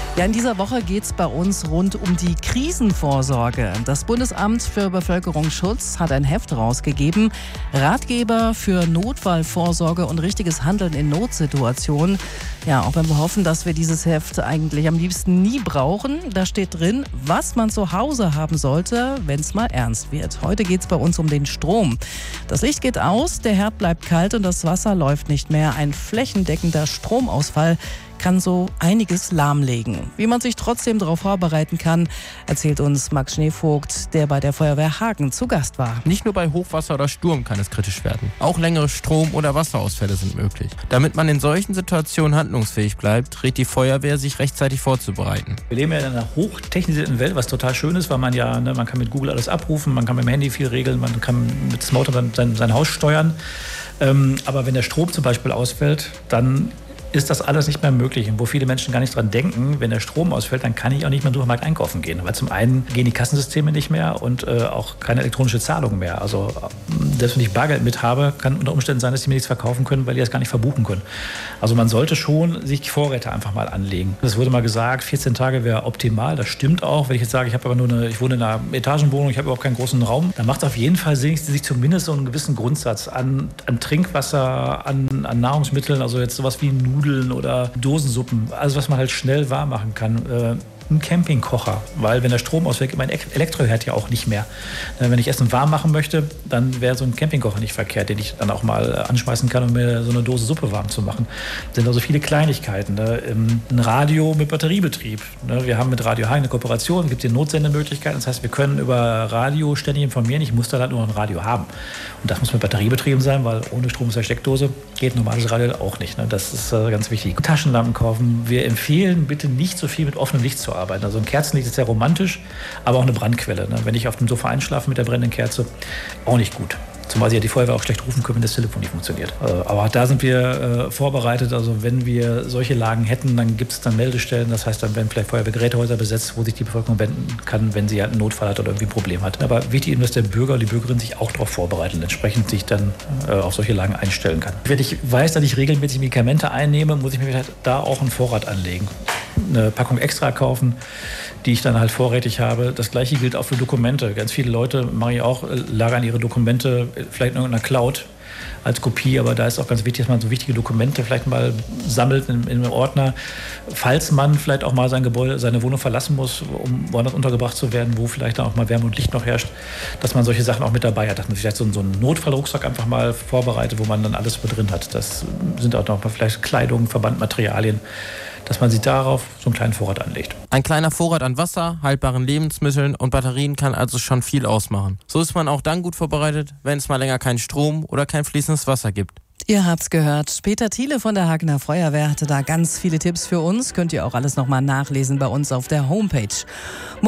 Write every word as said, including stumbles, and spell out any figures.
Ja, in dieser Woche geht es bei uns rund um die Krisenvorsorge. Das Bundesamt für Bevölkerungsschutz hat ein Heft rausgegeben. Ratgeber für Notfallvorsorge und richtiges Handeln in Notsituationen. Ja, auch wenn wir hoffen, dass wir dieses Heft eigentlich am liebsten nie brauchen. Da steht drin, was man zu Hause haben sollte, wenn es mal ernst wird. Heute geht es bei uns um den Strom. Das Licht geht aus, der Herd bleibt kalt und das Wasser läuft nicht mehr. Ein flächendeckender Stromausfall kann so einiges lahmlegen. Wie man sich trotzdem darauf vorbereiten kann, erzählt uns Max Schneevogt, der bei der Feuerwehr Hagen zu Gast war. Nicht nur bei Hochwasser oder Sturm kann es kritisch werden. Auch längere Strom- oder Wasserausfälle sind möglich. Damit man in solchen Situationen handlungsfähig bleibt, rät die Feuerwehr, sich rechtzeitig vorzubereiten. Wir leben ja in einer hochtechnisierten Welt, was total schön ist, weil man ja, ne, man kann mit Google alles abrufen, man kann mit dem Handy viel regeln, man kann mit Smart sein, sein Haus steuern. Ähm, aber wenn der Strom zum Beispiel ausfällt, dann ist das alles nicht mehr möglich. Und wo viele Menschen gar nicht dran denken, wenn der Strom ausfällt, dann kann ich auch nicht mehr im Supermarkt einkaufen gehen. Weil zum einen gehen die Kassensysteme nicht mehr und äh, auch keine elektronische Zahlung mehr. Also selbst wenn ich Bargeld mit habe, kann unter Umständen sein, dass die mir nichts verkaufen können, weil die das gar nicht verbuchen können. Also man sollte schon sich Vorräte einfach mal anlegen. Es wurde mal gesagt, vierzehn Tage wäre optimal. Das stimmt auch. Wenn ich jetzt sage, ich habe aber nur eine, ich wohne in einer Etagenwohnung, ich habe überhaupt keinen großen Raum, dann macht es auf jeden Fall Sinn, sich zumindest so einen gewissen Grundsatz an, an Trinkwasser, an, an Nahrungsmitteln, also jetzt sowas wie Nudeln, Nudeln oder Dosensuppen, also was man halt schnell warm machen kann. Äh, ein Campingkocher, weil wenn der Strom ausfällt, mein Elektroherd ja auch nicht mehr. Äh, wenn ich Essen warm machen möchte, dann wäre so ein Campingkocher nicht verkehrt, den ich dann auch mal anschmeißen kann, um mir so eine Dose Suppe warm zu machen. Das sind also viele Kleinigkeiten. Ne? Ein Radio mit Batteriebetrieb. Ne? Wir haben mit Radio Hagen eine Kooperation, es gibt hier Notsendemöglichkeiten. Das heißt, wir können über Radio ständig informieren. Ich muss da halt nur ein Radio haben. Und das muss mit Batterie betrieben sein, weil ohne Strom aus der Steckdose geht normales Radio auch nicht. Ne? Das ist äh, ganz wichtig. Taschenlampen kaufen. Wir empfehlen bitte nicht so viel mit offenem Licht zu arbeiten. Also ein Kerzenlicht ist sehr romantisch, aber auch eine Brandquelle. Ne? Wenn ich auf dem Sofa einschlafe mit der brennenden Kerze, auch nicht gut. Zumal sie ja die Feuerwehr auch schlecht rufen können, wenn das Telefon nicht funktioniert. Aber da sind wir äh, vorbereitet. Also wenn wir solche Lagen hätten, dann gibt es dann Meldestellen. Das heißt, dann werden vielleicht Feuerwehrgerätehäuser besetzt, wo sich die Bevölkerung wenden kann, wenn sie halt einen Notfall hat oder irgendwie ein Problem hat. Aber wichtig ist, dass der Bürger oder die Bürgerin sich auch darauf vorbereiten und entsprechend sich dann äh, auf solche Lagen einstellen kann. Wenn ich weiß, dass ich regelmäßig Medikamente einnehme, muss ich mir vielleicht da auch einen Vorrat anlegen. Eine Packung extra kaufen, die ich dann halt vorrätig habe. Das Gleiche gilt auch für Dokumente. Ganz viele Leute, mache ich auch, lagern ihre Dokumente vielleicht in irgendeiner Cloud als Kopie, aber da ist auch ganz wichtig, dass man so wichtige Dokumente vielleicht mal sammelt in, in einem Ordner, falls man vielleicht auch mal sein Gebäude, seine Wohnung verlassen muss, um woanders untergebracht zu werden, wo vielleicht dann auch mal Wärme und Licht noch herrscht, dass man solche Sachen auch mit dabei hat, dass man vielleicht so, so einen Notfallrucksack einfach mal vorbereitet, wo man dann alles mit drin hat. Das sind auch noch mal vielleicht Kleidung, Verbandmaterialien, dass man sich darauf so einen kleinen Vorrat anlegt. Ein kleiner Vorrat an Wasser, haltbaren Lebensmitteln und Batterien kann also schon viel ausmachen. So ist man auch dann gut vorbereitet, wenn es mal länger keinen Strom oder kein fließendes Wasser gibt. Ihr habt's gehört. Peter Thiele von der Hagener Feuerwehr hatte da ganz viele Tipps für uns. Könnt ihr auch alles nochmal nachlesen bei uns auf der Homepage.